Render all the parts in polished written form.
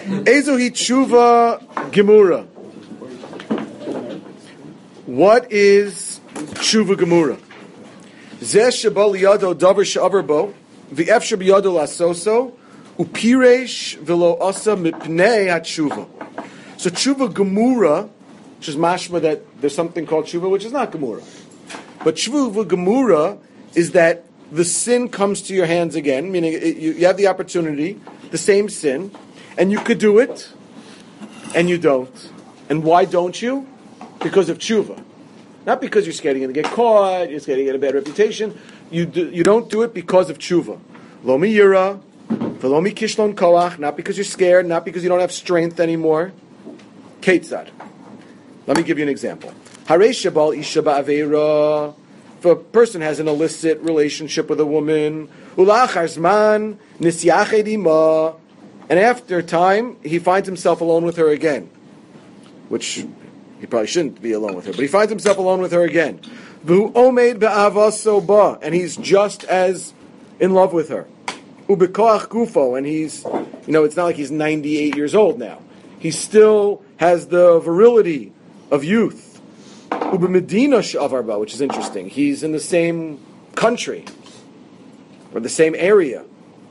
Ezohi tshuva gemura. What is tshuva gemura? Zeh sheba liyado davar she'avar bo, v'efshar biyado lasoso, upiresh v'lo asa mipnei hatshuva. So tshuva gemura, which is mashma that there's something called tshuva, which is not gemura. But tshuva gemura is that the sin comes to your hands again, meaning you have the opportunity, the same sin, and you could do it, and you don't. And why don't you? Because of tshuva. Not because you're scared you're going to get caught, you're scared you get a bad reputation. You don't do it because of tshuva. Lo mi yira, v'lo mi kishlon koach, not because you're scared, not because you don't have strength anymore. Ketzad. Let me give you an example. Harei shabal isha ba'aveira. If a person has an illicit relationship with a woman, ulachar zman nisyached ima, and after time he finds himself alone with her again, which he probably shouldn't be alone with her, but he finds himself alone with her again. V'hu omed be'avaso ba, and he's just as in love with her. Ubekoach gufo, and he's, it's not like he's 98 years old now. He still has the virility of youth. Ubemedina she'avar ba, which is interesting. He's in the same country or the same area.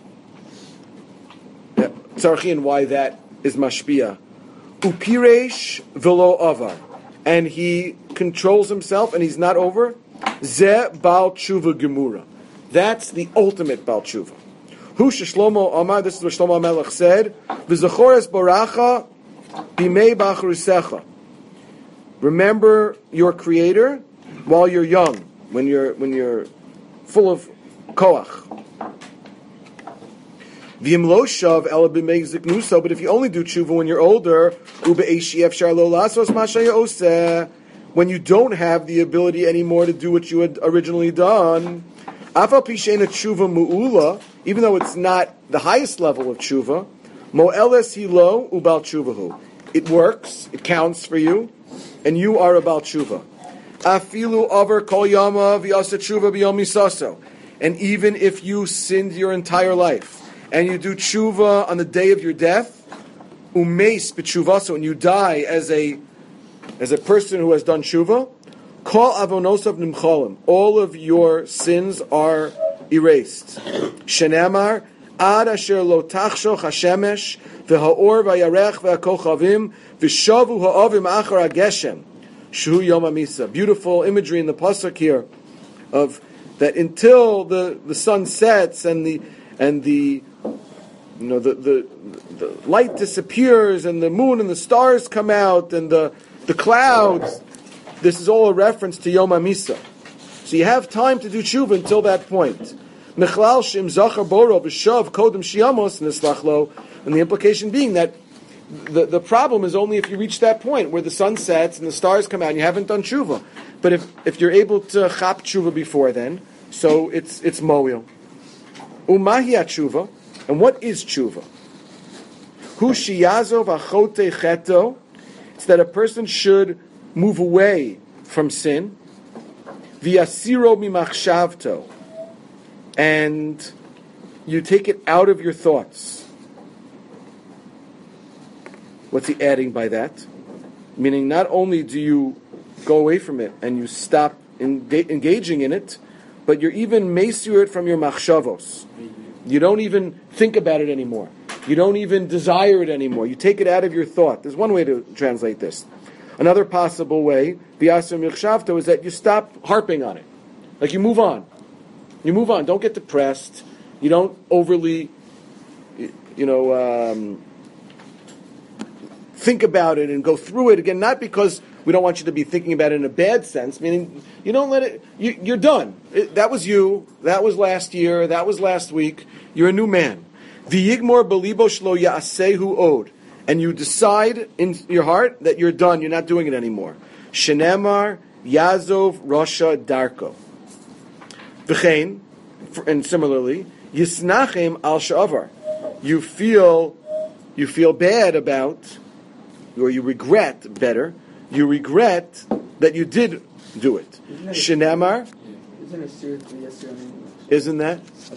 Tzarchi, and why that is mashpia. Upiresh v'lo avar, and he controls himself and he's not over. Ze bal tshuva gemura. That's the ultimate bal tshuva. Hu sheshlomo amar. This is what Shlomo Melech said. V'zachores baracha bimei bachrusecha. Remember your Creator while you're young, when you're full of koach. V'im lo shav ela b'mei ziknuso. But if you only do tshuva when you're older, ube'eshi efshar lo lasos ma sheyoseh, when you don't have the ability anymore to do what you had originally done, afal pi she'ena tshuva mu'ula, even though it's not the highest level of tshuva, mo'eles hilo ubal tshuvahu. It works, it counts for you, and you are about tshuva. Afilu over kol yama v'yasa tshuva b'yom misaso. And even if you sinned your entire life, and you do tshuva on the day of your death, umeis b'tshuvaso, and you die as a person who has done tshuva, kol avonosav nimcholim, all of your sins are erased. Shenamar ad asher lo tachshoch hashemesh v'ha'or v'yarech v'ha'kochavim v'shavu ha'avim achar ha'geshem shu yom hamisa. Beautiful imagery in the pasuk here of that until the sun sets and the light disappears and the moon and the stars come out and the clouds. This is all a reference to Yom HaMisa. So you have time to do tshuva until that point. Mechlal shim zachar boro b'shav kodem shiamos nislachlo, and the implication being that the problem is only if you reach that point where the sun sets and the stars come out and you haven't done tshuva. But if you're able to chap tshuva before then, so it's mo'il. Umahi tshuva, and what is tshuva? Hu shiyazov achote cheto. It's that a person should move away from sin. V'yasiro mimachshavto, and you take it out of your thoughts. What's he adding by that? Meaning, not only do you go away from it and you stop engaging in it, but you're even mesir it from your machshavos. You don't even think about it anymore. You don't even desire it anymore. You take it out of your thought. There's one way to translate this. Another possible way, v'yasir michshavto, is that you stop harping on it. Like you move on. You move on. Don't get depressed. You don't overly, think about it and go through it again. Not because we don't want you to be thinking about it in a bad sense, meaning you don't let it, you're done. That was you. That was last year. That was last week. You're a new man. V'yigmor belibo shlo ya'asehu od. And you decide in your heart that you're done. You're not doing it anymore. Shenemar yazov rasha darko. V'chein, and similarly, yisnachem al sha'avar. You feel bad about, or you regret, better, you regret that you did do it. Shenemar. Isn't it serious? Isn't that?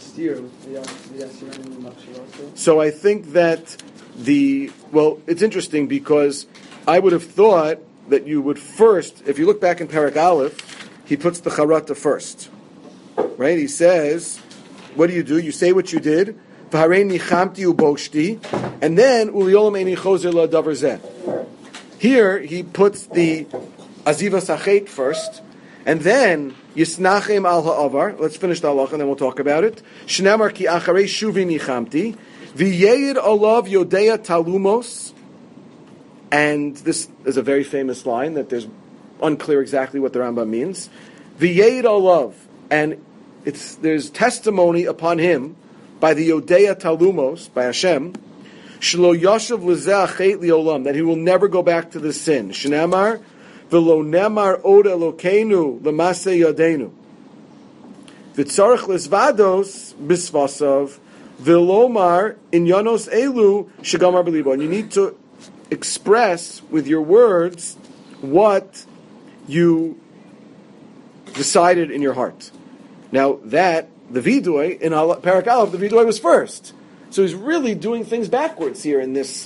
So I think that it's interesting because I would have thought that you would first, if you look back in Parak Aleph, he puts the charata first. Right? He says, what do? You say what you did, v'harei nichamti uboshti, and then uliolam eini chozer la'davar zeh. Here he puts the aziva sachet first, and then yisnachem al ha'avar. Let's finish the halacha and then we'll talk about it. Shnamar ki acharei shuvi nichamti, v'yeir olav yodea talumos. And this is a very famous line that there's unclear exactly what the Rambam means. V'yeir olav, and there's testimony upon him by the Yodea Talumos, by Hashem, Shlo Yashav Lezeh Achet Liolam, that he will never go back to the sin. Shnamar v'lo nemar od Elokeinu l'maseh yadenu. V'tzarech lezvados bisvasav v'lomar inyanos elu shegamar belibo. And you need to express with your words what you decided in your heart. Now the vidui, in Parak Aleph, the vidui was first. So he's really doing things backwards here in this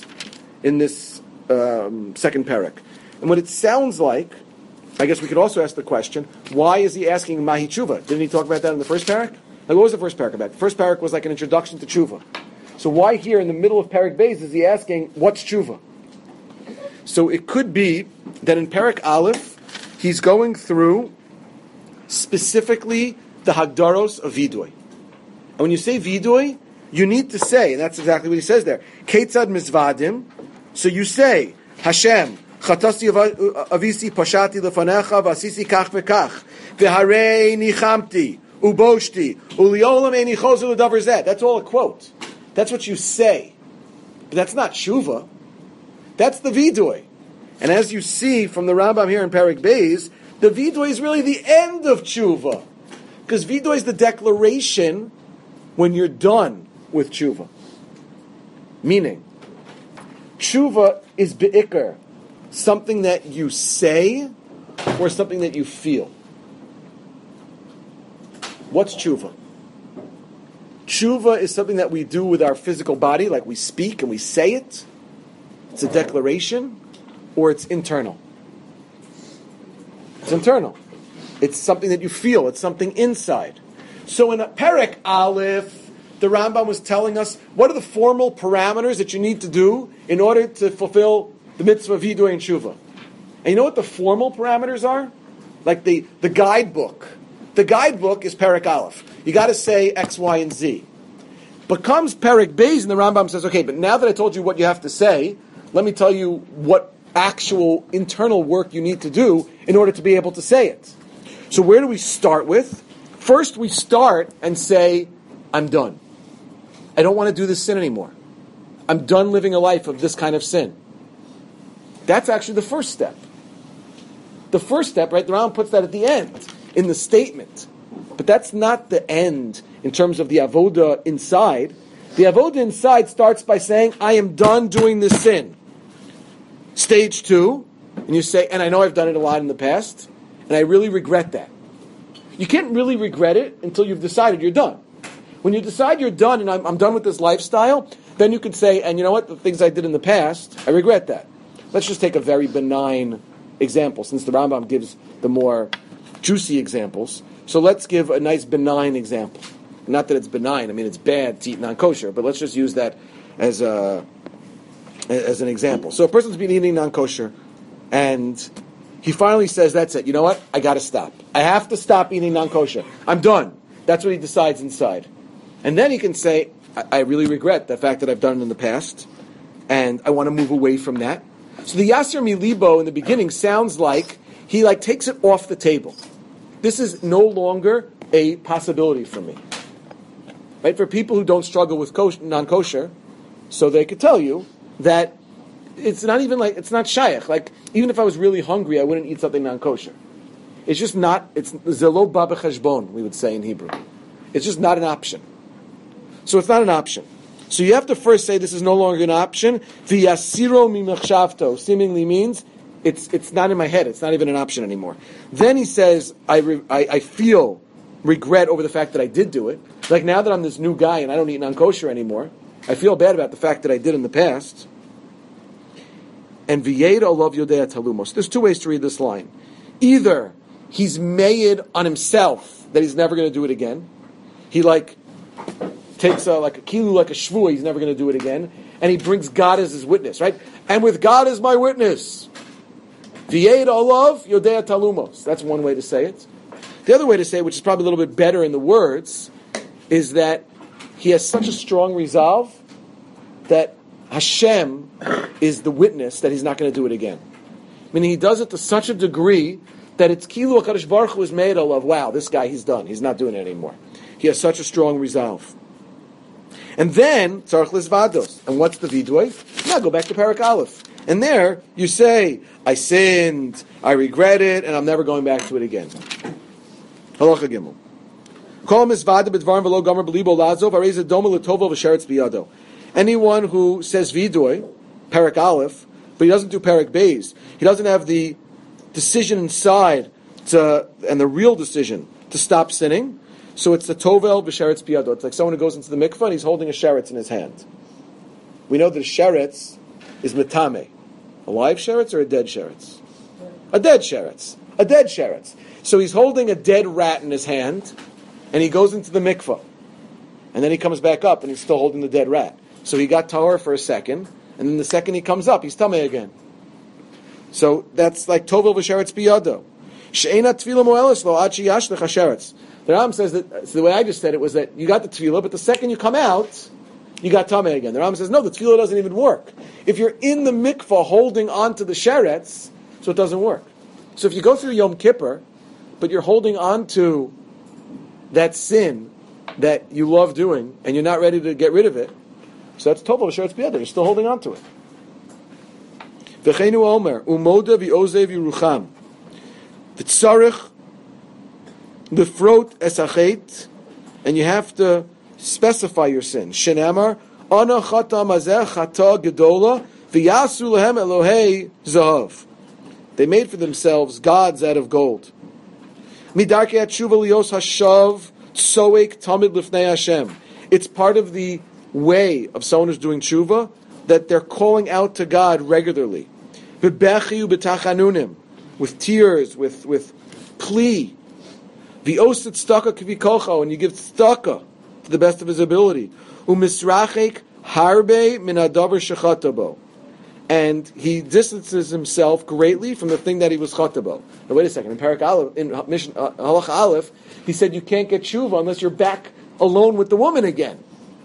second parak. And what it sounds like, I guess we could also ask the question, why is he asking Mahi Tshuva? Didn't he talk about that in the first parak? Like, what was the first parak about? The first parak was like an introduction to Tshuva. So why here in the middle of Parak Beis is he asking, what's Tshuva? So it could be that in Parak Aleph, he's going through specifically the Hagdaros of Vidui. And when you say Vidui, you need to say, and that's exactly what he says there, Ketzad Mizvadim, so you say, Hashem, Chatasi Avisi Pashati Lefanecha Vasisi Kach Vekach, V'harei Nichamti, Uboshti, Uliolam Eini Chozer L'davar Zeh. That's all a quote. That's what you say. But that's not Shuvah. That's the Vidui. And as you see from the Rambam here in Parak Beis, the Vidui is really the end of Tshuva. Because Vidui is the declaration when you're done with Tshuva. Meaning, Tshuva is be'ikr, something that you say or something that you feel. What's Tshuva? Tshuva is something that we do with our physical body, like we speak and we say it. It's a declaration, or it's internal. It's internal. It's something that you feel. It's something inside. So in a Perek Aleph, the Rambam was telling us what are the formal parameters that you need to do in order to fulfill the mitzvah of Vidui and Tshuva. And you know what the formal parameters are? Like the guidebook. The guidebook is Perek Aleph. You got to say X, Y, and Z. But comes Perek Beis and the Rambam says, okay, but now that I told you what you have to say, let me tell you what actual internal work you need to do in order to be able to say it. So where do we start with? First we start and say, I'm done. I don't want to do this sin anymore. I'm done living a life of this kind of sin. That's actually the first step. The first step, right, the Rambam puts that at the end, in the statement. But that's not the end in terms of the avoda inside. The avoda inside starts by saying, I am done doing this sin. Stage 2, and you say, and I know I've done it a lot in the past, and I really regret that. You can't really regret it until you've decided you're done. When you decide you're done, and I'm done with this lifestyle, then you can say, and you know what, the things I did in the past, I regret that. Let's just take a very benign example, since the Rambam gives the more juicy examples. So let's give a nice benign example. Not that it's benign, I mean it's bad to eat non-kosher, but let's just use that as an example. So a person's been eating non-kosher, and he finally says, that's it, you know what, I got to stop. I have to stop eating non-kosher. I'm done. That's what he decides inside. And then he can say, I really regret the fact that I've done it in the past, and I want to move away from that. So the Yasser Milibo in the beginning sounds like he takes it off the table. This is no longer a possibility for me. Right? For people who don't struggle with non-kosher, so they could tell you that it's not even it's not shayach. Like, even if I was really hungry, I wouldn't eat something non-kosher. It's just not, it's zelo ba b'cheshbon, we would say in Hebrew. It's just not an option. So it's not an option. So you have to first say this is no longer an option. V'yasiro mimachshavto seemingly means it's not in my head. It's not even an option anymore. Then he says, I feel regret over the fact that I did do it. Like now that I'm this new guy and I don't eat non-kosher anymore, I feel bad about the fact that I did in the past. And v'yeda olav yodea talumos. There's two ways to read this line. Either he's made on himself that he's never going to do it again. He takes like a kilu, like a shvua, he's never going to do it again. And he brings God as his witness, right? And with God as my witness. V'yeda olav yodea talumos. That's one way to say it. The other way to say it, which is probably a little bit better in the words, is that he has such a strong resolve that Hashem is the witness that he's not going to do it again. Meaning he does it to such a degree that it's Kilu HaKadosh Baruch Hu is made of, wow, this guy, he's done. He's not doing it anymore. He has such a strong resolve. And then, Tzarech Lizvados. And what's the Vidui? Now go back to Parak Aleph. And there, you say, I sinned, I regret it, and I'm never going back to it again. Halacha Gimel. Kol mizvada b'dvarim v'lo gomer b'libo lazov arei zedoma l'tovo v'sheretz biyado. Anyone who says Vidui, Parak Aleph, but he doesn't do Parak Beis, he doesn't have the decision inside and the real decision to stop sinning, so it's the Tovel v'sheretz biyado. It's like someone who goes into the mikvah and he's holding a sheretz in his hand. We know that a sheretz is metame. A live sheretz or a dead sheretz? A dead sheretz. A dead sheretz. So he's holding a dead rat in his hand, and he goes into the mikvah. And then he comes back up, and he's still holding the dead rat. So he got tahor for a second, and then the second he comes up, he's tameh again. So that's like tovel v'sheretz biyado. She'ena tefillah mo'elis lo ad sheyashlech hasheretz. The Ram says that, so the way I just said it was that you got the tefillah, but the second you come out, you got tameh again. The Ram says, no, the tefillah doesn't even work. If you're in the mikvah holding on to the sheretz, so it doesn't work. So if you go through Yom Kippur, but you're holding on to that sin that you love doing, and you're not ready to get rid of it, so that's tovel v'sheretz biyado. You're still holding on to it. V'cheinu omer umoda v'ozev yirucham v'tzarich lefrot esachet, and you have to specify your sin. Shenamar ana chata mazeh chata gedola v'yasu lehem Elohei zahav. They made for themselves gods out of gold. Midarkei tshuva lios hashav tsoek tamid lifnei Hashem. It's part of the way of someone who's doing tshuva that they're calling out to God regularly. V'bechiu b'tachanunim, with tears, with plea. V'osit tzedakah kivikocho, and you give tzedakah to the best of his ability. U'misrachek harbe min hadavar shechata bo. And he distances himself greatly from the thing that he was chata bo. Now wait a second, in Parak Aleph, in Halacha Aleph, he said you can't get tshuva unless you're back alone with the woman again.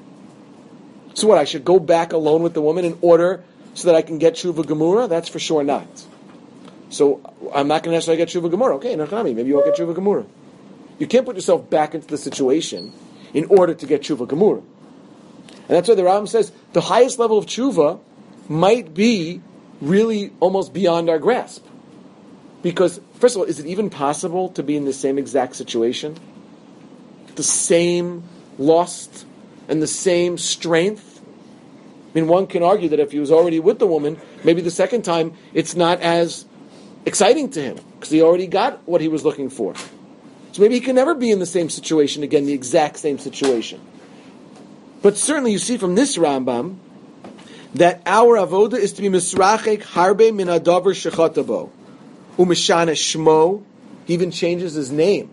So what, I should go back alone with the woman in order so that I can get tshuva gemura? That's for sure not. So I'm not going to necessarily get tshuva gemura. Okay, maybe you won't get tshuva gemura. You can't put yourself back into the situation in order to get tshuva gemura. And that's why the Rambam says the highest level of tshuva might be really almost beyond our grasp. Because, first of all, is it even possible to be in the same exact situation? The same lust and the same strength? I mean, one can argue that if he was already with the woman, maybe the second time it's not as exciting to him, because he already got what he was looking for. So maybe he can never be in the same situation again, the exact same situation. But certainly you see from this Rambam that our avoda is to be misrachek harbe min hadavar shechata bo. Umishana shmo, he even changes his name.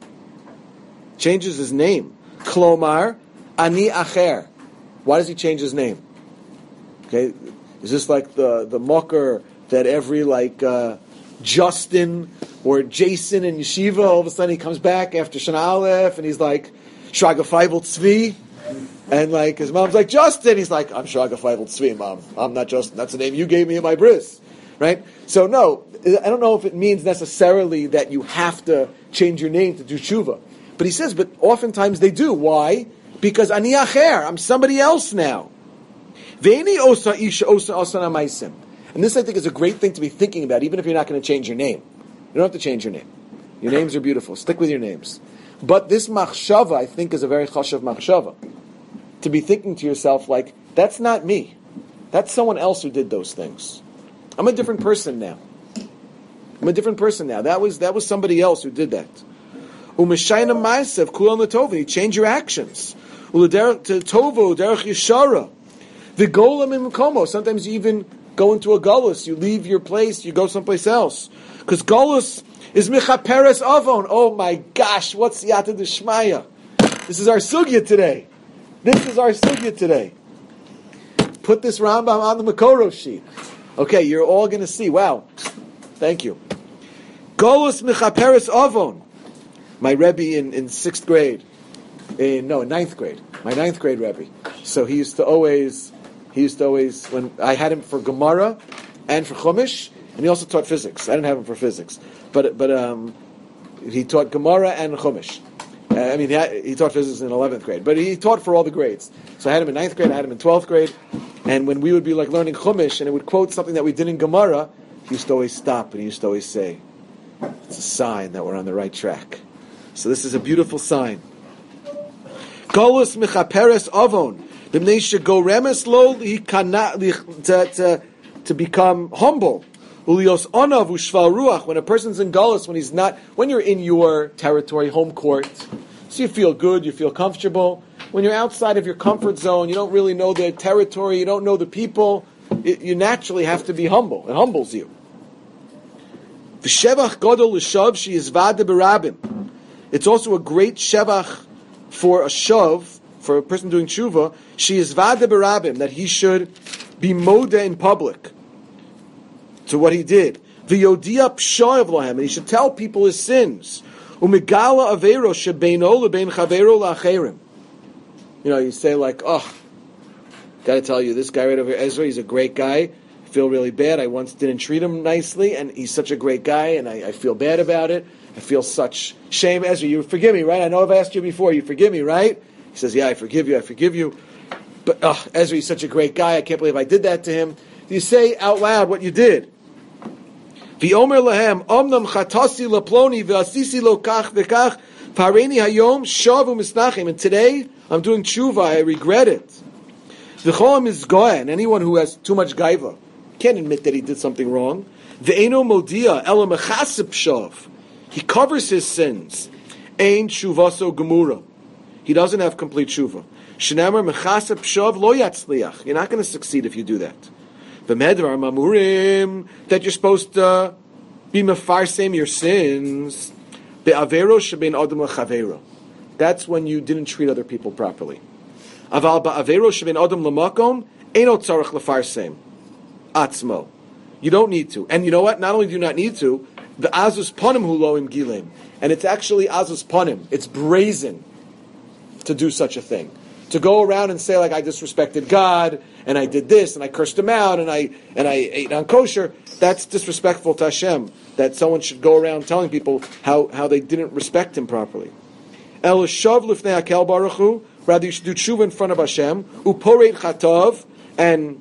Klomar, ani acher. Why does he change his name? Okay, is this like the mocker that every Justin or Jason in yeshiva, all of a sudden he comes back after Shana Aleph and he's like, Shraga Feivel Tzvi, and his mom's like, Justin, he's like, I'm Shraga Feivel Tzvi, Mom, I'm not Justin, that's the name you gave me in my bris, right? So no, I don't know if it means necessarily that you have to change your name to do tshuva, but he says, but oftentimes they do. Why? Because ani acher, I'm somebody else now. Ve'eni osa isha osa asana maisim. And this, I think, is a great thing to be thinking about, even if you're not going to change your name. You don't have to change your name. Your names are beautiful. Stick with your names. But this machshava, I think, is a very chashav machshava. To be thinking to yourself, that's not me. That's someone else who did those things. I'm a different person now. That was somebody else who did that. Umeshayna ma'asev kulam l'tova. You change your actions. U'lederech to tovo derech yeshara. V'golam imkomo. Sometimes you even go into a galus. You leave your place. You go someplace else. Because galus is mechaperes avon. Oh my gosh! What's yata d'shmaya? This is our sugya today. Put this Rambam on the Makoro sheet. Okay, you're all going to see. Wow. Thank you. Golus Mechaperes Avon. My Rebbe in 6th grade. In 9th grade. My 9th grade Rebbe. So he used to always, when I had him for Gemara and for Chumash, and he also taught physics. I didn't have him for physics. But he taught Gemara and Chumash. He taught physics in 11th grade, but he taught for all the grades. So I had him in 9th grade, I had him in 12th grade, and when we would be like learning Chumash, and it would quote something that we did in Gemara, he used to always stop, and he used to always say, it's a sign that we're on the right track. So this is a beautiful sign. Golus mechaperes avon. B'mnei shego remes lo to become humble. Ulios onav ushval ruach. When a person's in galus, when you're in your territory, home court, so you feel good, you feel comfortable. When you're outside of your comfort zone, you don't really know the territory, you don't know the people, you naturally have to be humble. It humbles you. V'shevach godol l'shav she'izvada b'rabim. It's also a great shevach for a shav, for a person doing tshuva, she'izvada b'rabim, that he should be moda in public to what he did. V'yodia p'shav lahem, and he should tell people his sins. Umigala avero shebeino lebein chavero la'acherim. You say like, oh, gotta tell you, this guy right over here, Ezra, he's a great guy. I feel really bad. I once didn't treat him nicely, and he's such a great guy, and I feel bad about it. I feel such shame. Ezra, you forgive me, right? I know I've asked you before. You forgive me, right? He says, yeah, I forgive you. But, Ezra, he's such a great guy. I can't believe I did that to him. You say out loud what you did. V'omer lahem, omnam chatasi laploni v'asisi lo kach v'kach pareini hayom shavu misnachim. And today, I'm doing tshuva, I regret it. V'cholam is goyen, anyone who has too much gaiva can't admit that he did something wrong. V'eino modia ela mechasip shav. He covers his sins. Ein tshuvaso gemura. He doesn't have complete tshuva. Shenamar mechasip shav lo yatzliach. You're not going to succeed if you do that. V'medvar mamurim, that you're supposed to be mefarsem your sins. Be'avero shebein adam lechavero. That's when you didn't treat other people properly. Aval ba'avero shebein adam lemakom eino tzarich lefarsem atzmo. You don't need to. And you know what? Not only do you not need to, the azus panim hu loim gilim. And it's actually azus panim. It's brazen to do such a thing. To go around and say, like, I disrespected God, and I did this, and I cursed him out, and I ate non-kosher, that's disrespectful to Hashem. That someone should go around telling people how they didn't respect him properly. El shav lifnei hakel baruch hu, rather you should do tshuva in front of Hashem, uporet chatav, and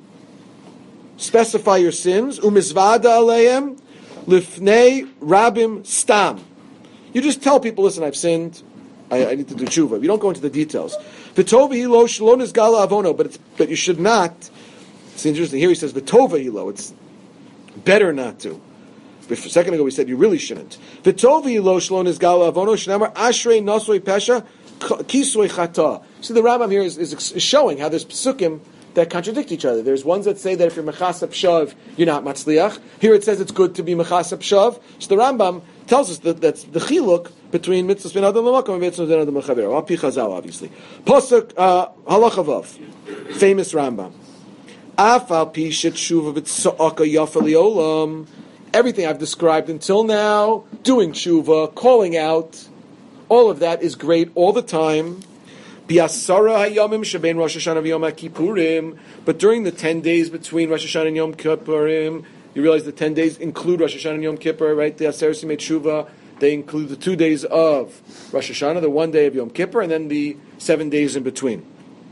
specify your sins, umizvada aleim, lifnei rabim stam. You just tell people, listen, I've sinned, I need to do tshuva. You don't go into the details. V'tova hilo shalon is gala avono, but you should not. It's interesting. Here he says v'tova hilo. It's better not to. But a second ago we said you really shouldn't. V'tova hilo shalon is gala avono shnamar ashrei nosoi pesha kisoi chata. See, the Rambam here is showing how there's psukim that contradict each other. There's ones that say that if you're mechasap shav, you're not matzliach. Here it says it's good to be mechasap shav. So the Rambam tells us that that's the chiluk between mitzvahs ben adam l'makom and mitzvahs ben adam l'chavero. Al pi Chazal, obviously. Pasuk halacha vav, famous Rambam. Afal pi shetshuva b'tza'aka yafa liolam. Everything I've described until now, doing tshuva, calling out, all of that is great all the time. Biasara hayamim shebein Rosh Hashanah v'Yom HaKippurim. But during the 10 days between Rosh Hashanah and Yom Kippurim, you realize the 10 days include Rosh Hashanah and Yom Kippur, right? The Aseret Simei Tshuva, they include the 2 days of Rosh Hashanah, the 1 day of Yom Kippur, and then the 7 days in between.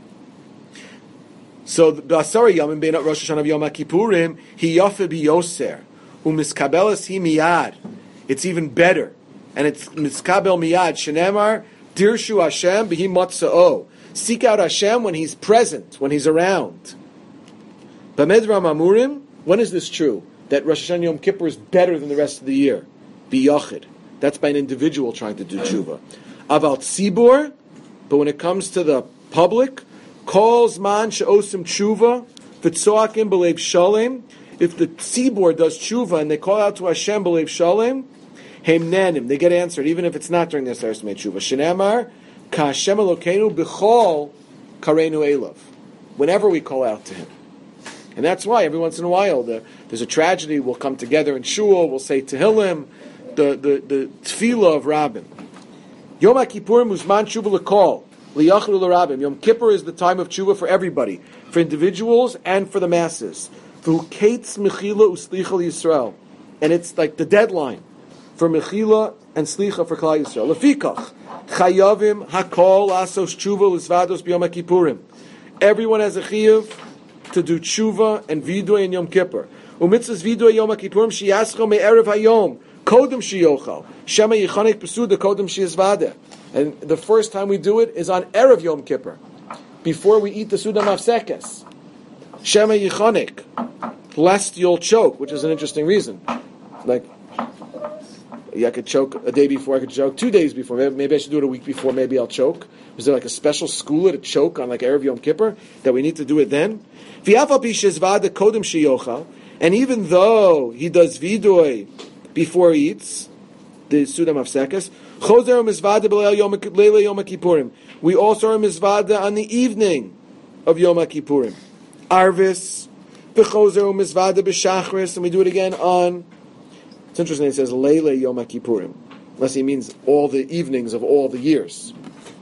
So the Asara Yamim bein Rosh Hashanah v'Yom HaKippurim, hi yafe biyoser, u'miskabelas hi miyad. It's even better. And it's miskabel miyad, shenemar, dirshu Hashem b'hi matza'o. Seek out Hashem when He's present, when He's around. B'medram amurim, when is this true? That Rosh Hashanah Yom Kippur is better than the rest of the year. B'yachid. That's by an individual trying to do tshuva. Aval tzibor, but when it comes to the public, calls man she'osim tshuva, v'tzoakim b'leiv shalem. If the tzibor does tshuva and they call out to Hashem b'leiv shalem, heimnanim, they get answered, even if it's not during their Aseres Yemei tshuva. Shenamar, ka'Hashem Elokeinu b'chol kareinu elav. Whenever we call out to Him. And that's why every once in a while there's a tragedy, we'll come together in shul, we'll say Tehillim, the tefillah of Rabbim. Yom HaKippurim uzman tshuva l'kol, liyachlu l'Rabbim. Yom Kippur is the time of tshuva for everybody, for individuals and for the masses. V'hu kates mechila uslicha l'Yisrael. And it's like the deadline for mechila and slicha for Klal Yisrael. Lefikach, chayavim hakol asos tshuva l'zvados b'Yom HaKippurim. Everyone has a chiyuv to do tshuva and vidui in Yom Kippur. Umitzvahs vidui Yom HaKippurim sheyascho me'erev hayom kodem sheyochal shema yichanek pesuda kodem sheyizvada. And the first time we do it is on erev Yom Kippur, before we eat the suda mafsekes. Shema yichanek, lest you'll choke, which is an interesting reason. Like, I could choke a day before, I could choke 2 days before. Maybe I should do it a week before, maybe I'll choke. Is there like a special skula to choke on like erev Yom Kippur, that we need to do it then? And even though he does vidui before he eats the Suda Mafsekes, we also are mizvada on the evening of Yom Kippurim. Arvis, mizvada b'shachris, and we do it again on, it's interesting, it says Leile Yom Kippurim, unless he means all the evenings of all the years.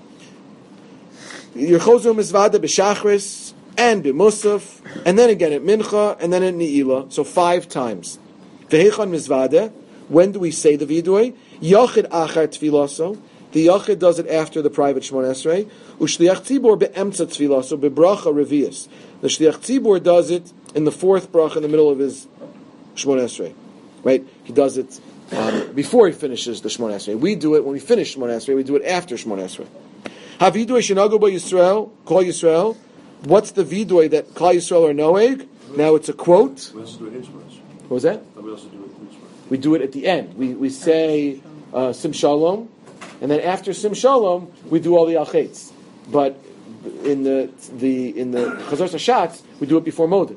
Yerchozer mizvada b'shachris, and b'musaf, and then again at mincha, and then at ne'ilah, so 5 times. V'heichon mizvada, when do we say the vidui? Yachid achar tfilaso, the yachid does it after the private Shmon Esrei. Ushliach tzibor be'emtza tfilaso, be'bracha revius. The shliach tzibor does it in the 4th bracha in the middle of his Shmon Esrei. Right? He does it before he finishes the Shmon Esrei. We do it when we finish Shmon Esrei. We do it after Shmon Esrei. Havidui shenago ba Yisrael, Kol Yisrael. What's the vidui that Klal Yisrael are noeg? Now it's a quote. We also do it in Shmon Esrei. What was that? We also do it in Shmon Esrei. We do it at the end. We say Sim Shalom, and then after Sim Shalom we do all the Al-Chetz. But in the Chazar Hashatz we do it before Modin.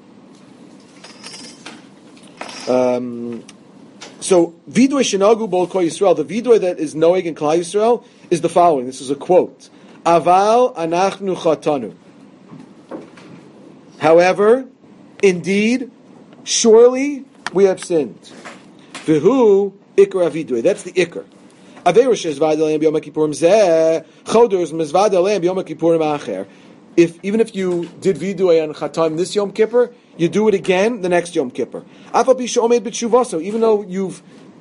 So vidui shenagu bol Kol Yisrael. The vidui that is noeg in Klal Yisrael is the following. This is a quote. Aval anachnu chatanu. However, indeed, surely we have sinned. V'hu ikar avidui. That's the ikar. Aveir shezvad aleim b'yom kippurim zeh choders mezvad aleim b'yom kippurim acher. Even if you did vidui on Chatam this Yom Kippur, you do it again the next Yom Kippur. Afal pi she'omed b'tshuvaso, even though you've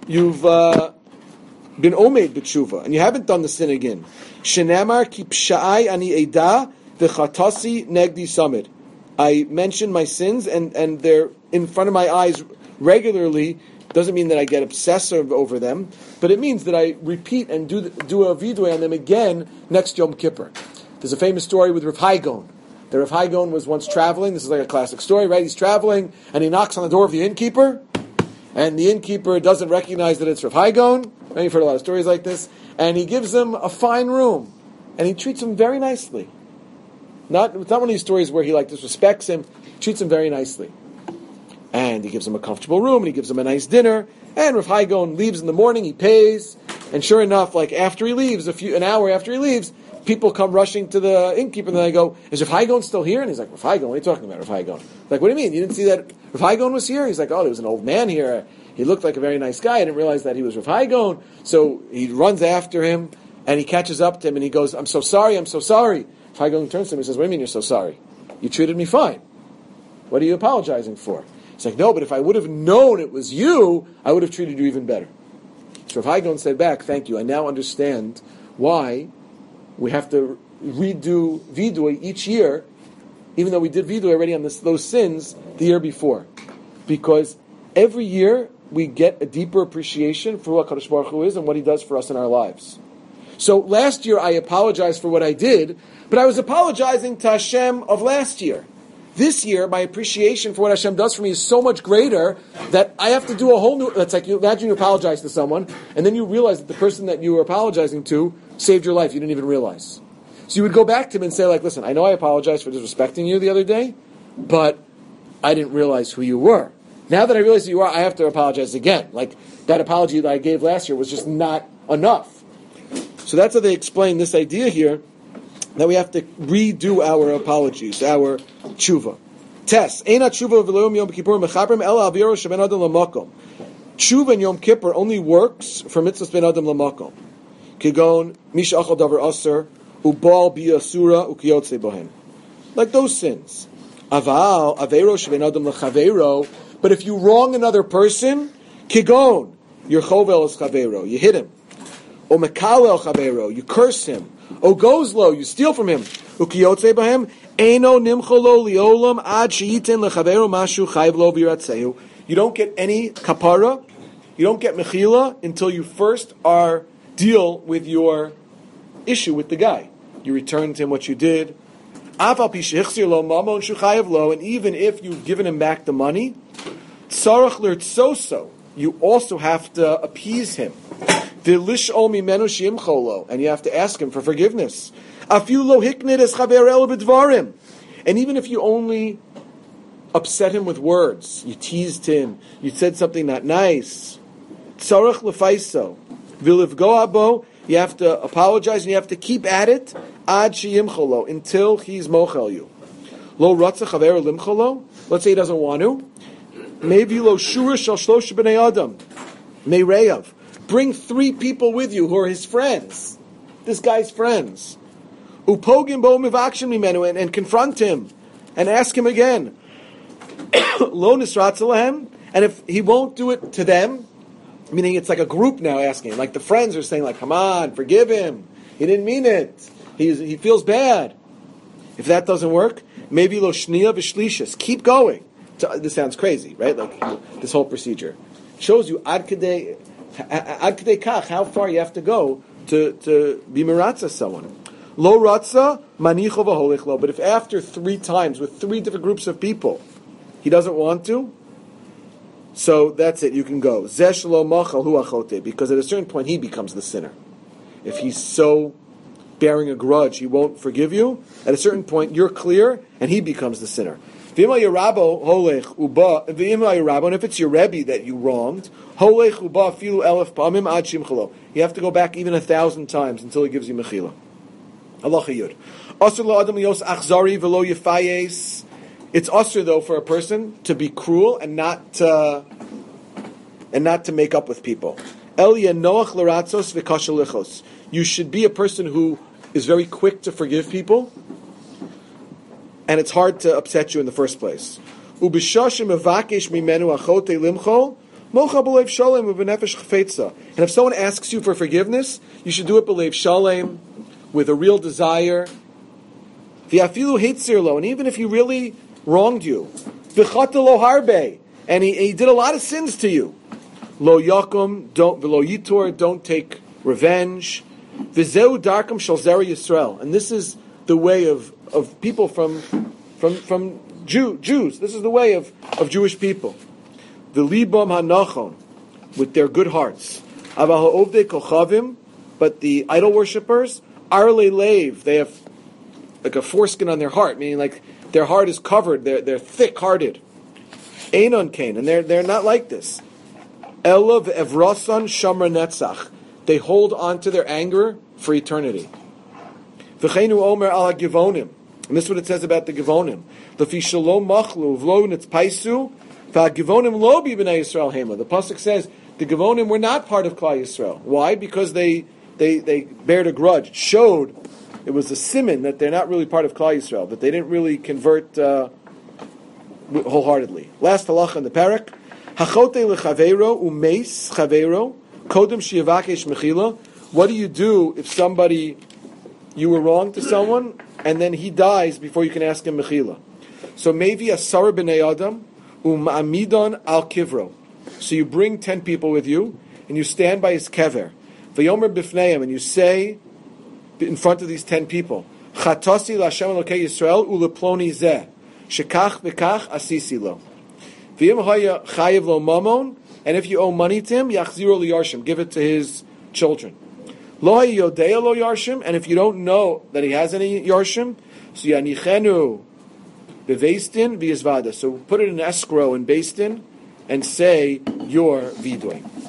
been omed b'tshuva and you haven't done the sin again. Shenamar ki psha'ai ani eda v'chatasi negdi samid. I mention my sins and they're in front of my eyes regularly. Doesn't mean that I get obsessive over them, but it means that I repeat and do a vidui on them again next Yom Kippur. There's a famous story with Rav Haigon. The Rav Haigon was once traveling. This is like a classic story, right? He's traveling and he knocks on the door of the innkeeper, and the innkeeper doesn't recognize that it's Rav Haigon. Right? You've heard a lot of stories like this. And he gives him a fine room, and he treats him very nicely. It's not one of these stories where he disrespects him. He treats him very nicely. And he gives him a comfortable room, and he gives him a nice dinner. And Rav Haigon leaves in the morning, he pays, and sure enough, after he leaves, an hour after he leaves, people come rushing to the innkeeper, and they go, "Is Rav Haigon still here?" And he's like, "Rav Haigon? What are you talking about, Rav Haigon?" Like, "What do you mean? You didn't see that Rav Haigon was here?" He's like, "Oh, there was an old man here. He looked like a very nice guy. I didn't realize that he was Rav Haigon." So he runs after him, and he catches up to him, and he goes, "I'm so sorry, I'm so sorry." Rav Haigon turns to him and says, "What do you mean you're so sorry? You treated me fine. What are you apologizing for?" He's like, "No, but if I would have known it was you, I would have treated you even better." So Rav Haigon said back, "Thank you. I now understand why we have to redo vidui each year, even though we did vidui already on those sins the year before. Because every year we get a deeper appreciation for what Kadosh Baruch Hu is and what He does for us in our lives. So last year I apologized for what I did, but I was apologizing to Hashem of last year. This year, my appreciation for what Hashem does for me is so much greater that I have to do a whole new... That's like, you imagine you apologize to someone, and then you realize that the person that you were apologizing to saved your life. You didn't even realize. So you would go back to him and say, like, listen, I know I apologized for disrespecting you the other day, but I didn't realize who you were. Now that I realize who you are, I have to apologize again. Like, that apology that I gave last year was just not enough. So that's how they explain this idea here, that we have to redo our apologies, our tshuva. Test. Eina tshuva v'leum Yom Kippur mechabrim ela aviro sheben adam lamakom. Tshuva in Yom Kippur only works for mitzvahs ben adam lamakom. Kigon misha achal davar aser ubal biasura ukiyotze bohen. Like those sins. Aval avero sheben adam lechavero. But if you wrong another person, kigon your chovel is chavero. You hit him. O mekalel chavero. You curse him. O gozlo, you steal from him. Ukiyotze bahem, eno nimcholo liolam ad sheyitin lechavero mashu chayv lo v'yiratzeu. You don't get any kapara, you don't get mechila until you first deal with your issue with the guy. You return to him what you did. Afal pi shehichzir lo mamon shu chayv lo, and even if you've given him back the money, tzarach l'rtzoso, you also have to appease him. And you have to ask him for forgiveness. And even if you only upset him with words, you teased him, you said something not nice, you have to apologize and you have to keep at it until he's mochel you. Let's say he doesn't want to. Maybe lo shura shal shlosh b'nei adam meireyav. Bring 3 people with you who are his friends. This guy's friends. Upogim bo mivakshim mimenu, and confront him and ask him again. Lo nisratz lehem, and if he won't do it to them, meaning it's like a group now asking, like the friends are saying, like, come on, forgive him. He didn't mean it. He feels bad. If that doesn't work, maybe lo shniya v'shlishis. Keep going. This sounds crazy, right? Like this whole procedure shows you ad kadei kach, how far you have to go to be meratza someone. Lo ratza manicho v'holech lo. But if after 3 times with 3 different groups of people, he doesn't want to, so that's it. You can go. Zesh lo machal hu achote, because at a certain point he becomes the sinner. If he's so bearing a grudge, he won't forgive you. At a certain point, you're clear, and he becomes the sinner. And if it's your Rebbe that you wronged, you have to go back even 1,000 times until he gives you mechila. It's usher though for a person to be cruel and not to make up with people. You should be a person who is very quick to forgive people, and it's hard to upset you in the first place. And if someone asks you for forgiveness, you should do it b'leiv shalem, with a real desire. And even if he really wronged you, and he did a lot of sins to you, lo yakum, don't take revenge. V'zeu darkam shel zera Yisrael, and this is the way of people from Jews. This is the way of Jewish people. The libam hanachon, with their good hearts. Aval ha'ovdei kochavim, but the idol worshippers, arle leiv, they have like a foreskin on their heart, meaning like their heart is covered. They're thick-hearted. Einon kain, and they're not like this. Elav evrasan shamra netzach. They hold on to their anger for eternity. V'cheinu omer al givonim, and this is what it says about the givonim. L'fi shalom machlu v'lo nitzpaisu v'givonim lo bi b'nei Yisrael hema. The pasuk says the givonim were not part of Klal Yisrael. Why? Because they bared a grudge. It showed, it was a siman that they're not really part of Klal Yisrael, that they didn't really convert wholeheartedly. Last halacha in the parak: hachote lechaveiro umeis chaveiro kodem shiavakesh mechila. What do you do if you were wrong to someone, and then he dies before you can ask him mechila? So maybe a sar b'nei adam amidon al kivro. So you bring 10 people with you, and you stand by his kever. V'yomer b'fneim, and you say in front of these 10 people, Chatasi l'Hashem Elokei Yisrael uleploni zeh Shekach v'kach asisi lo. V'im haya chayiv lo mamon, and if you owe money to him, yachziru lo yarshim, give it to his children. Lo haya yodea lo yarshim, and if you don't know that he has any yarshim, so yanichenu beveistin v'yizvada. So put it in escrow in Beis Din and say your vidoy.